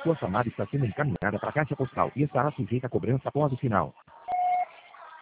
Sua chamada está sendo encaminhada para a caixa postal e estará sujeita a cobrança após o sinal.